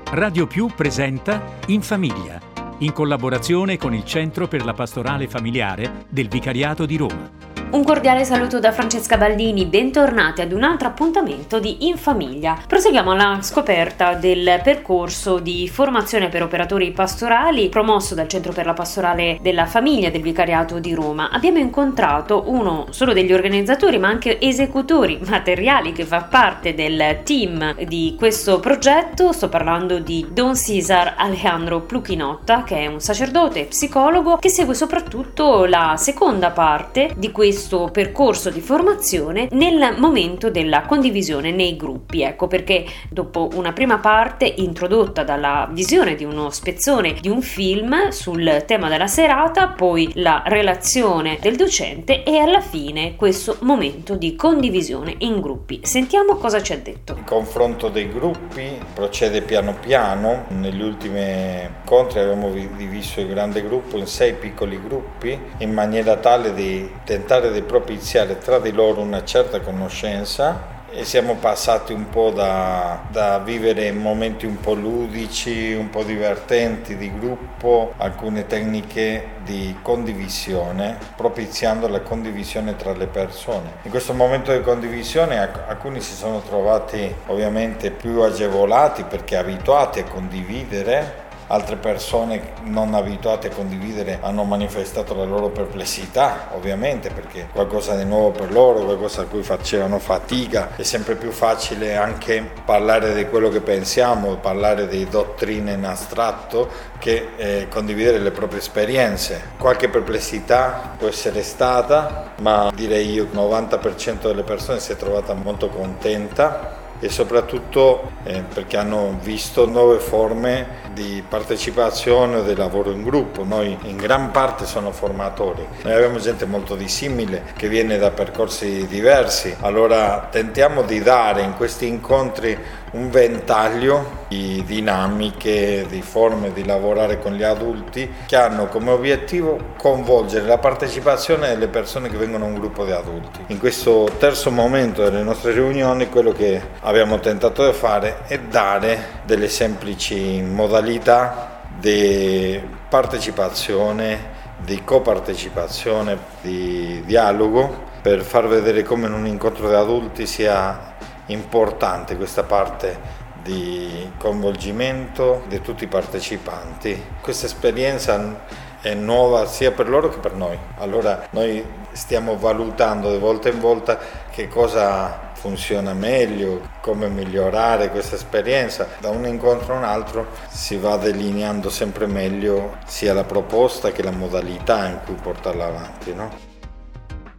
Radio Più presenta In Famiglia, in collaborazione con il Centro per la Pastorale Familiare del Vicariato di Roma. Un cordiale saluto da Francesca Baldini, bentornati ad un altro appuntamento di In Famiglia. Proseguiamo alla scoperta del percorso di formazione per operatori pastorali promosso dal Centro per la Pastorale della Famiglia del Vicariato di Roma. Abbiamo incontrato uno solo degli organizzatori ma anche esecutori materiali che fa parte del team di questo progetto. Sto parlando di Don César Alejandro Pluquinotta, che è un sacerdote psicologo che segue soprattutto la seconda parte di questo percorso di formazione nel momento della condivisione nei gruppi. Ecco perché dopo una prima parte introdotta dalla visione di uno spezzone di un film sul tema della serata, poi la relazione del docente e alla fine questo momento di condivisione in gruppi. Sentiamo cosa ci ha detto. Il confronto dei gruppi procede piano piano. Negli ultimi incontri abbiamo diviso il grande gruppo in 6 piccoli gruppi in maniera tale di tentare di propiziare tra di loro una certa conoscenza, e siamo passati un po' da vivere momenti un po' ludici, un po' divertenti di gruppo, alcune tecniche di condivisione, propiziando la condivisione tra le persone. In questo momento di condivisione alcuni si sono trovati ovviamente più agevolati perché abituati a condividere. Altre persone non abituate a condividere hanno manifestato la loro perplessità, ovviamente, perché qualcosa di nuovo per loro, qualcosa a cui facevano fatica. È sempre più facile anche parlare di quello che pensiamo, parlare di dottrine in astratto, che condividere le proprie esperienze. Qualche perplessità può essere stata, ma direi io il 90% delle persone si è trovata molto contenta, e soprattutto perché hanno visto nuove forme di partecipazione o di lavoro in gruppo. Noi in gran parte sono formatori, noi abbiamo gente molto dissimile che viene da percorsi diversi, allora tentiamo di dare in questi incontri un ventaglio di dinamiche, di forme di lavorare con gli adulti che hanno come obiettivo coinvolgere la partecipazione delle persone che vengono a un gruppo di adulti. In questo terzo momento delle nostre riunioni quello che abbiamo tentato di fare è dare delle semplici modalità di partecipazione, di copartecipazione, di dialogo, per far vedere come in un incontro di adulti sia importante questa parte di coinvolgimento di tutti i partecipanti. Questa esperienza è nuova sia per loro che per noi, allora noi stiamo valutando di volta in volta che cosa funziona meglio, come migliorare questa esperienza. Da un incontro a un altro si va delineando sempre meglio sia la proposta che la modalità in cui portarla avanti, no?